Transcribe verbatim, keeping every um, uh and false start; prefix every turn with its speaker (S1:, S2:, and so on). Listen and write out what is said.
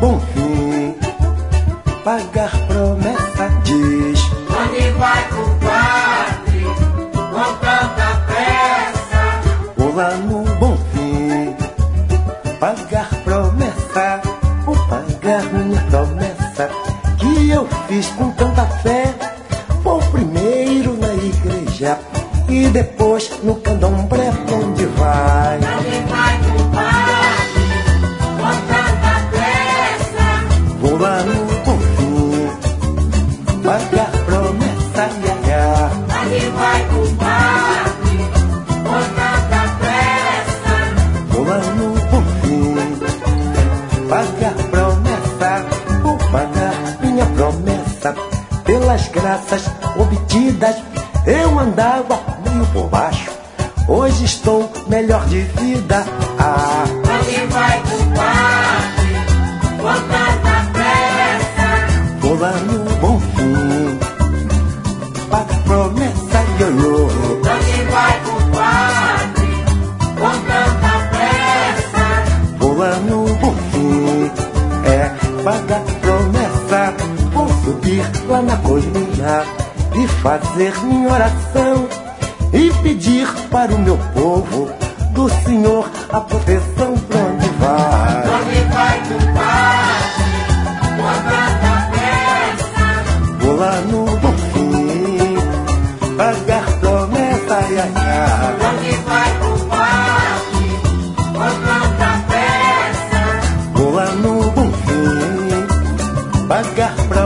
S1: bom fim, pagar promessa diz.
S2: Onde vai, compadre, com tanta pressa?
S1: Vou lá no bom fim, pagar promessa. Vou pagar minha promessa que eu fiz com tanta fé. Vou primeiro na igreja e depois no candomblé. Onde vai?
S2: Onde vai, compadre, com tanta pressa?
S1: Vou lá no bom fim, pagar promessa, ia, ia.
S2: Onde vai, compadre, com tanta pressa?
S1: Vou lá no bom fim, pagar promessa. Vou pagar minha promessa. Pelas graças obtidas, eu andava meio por baixo. Hoje estou melhor de vida. Ah,
S2: Onde vai, compadre, com tanta pressa?
S1: vou lá no bom fim, pagar promessa, ioiô.
S2: Onde vai, compadre, com tanta pressa?
S1: Vou lá no bom fim, é pagar promessa. Vou subir lá na colina e fazer minha oração e pedir para o meu povo do Senhor a proteção. Pra onde vai?
S2: Onde vai, compadre, com tanta pressa?
S1: Vou lá no bom fim, pagar promessa, ai, ai, ai.
S2: Onde vai, compadre, com tanta pressa?
S1: Vou lá no bom fim, pagar promessa.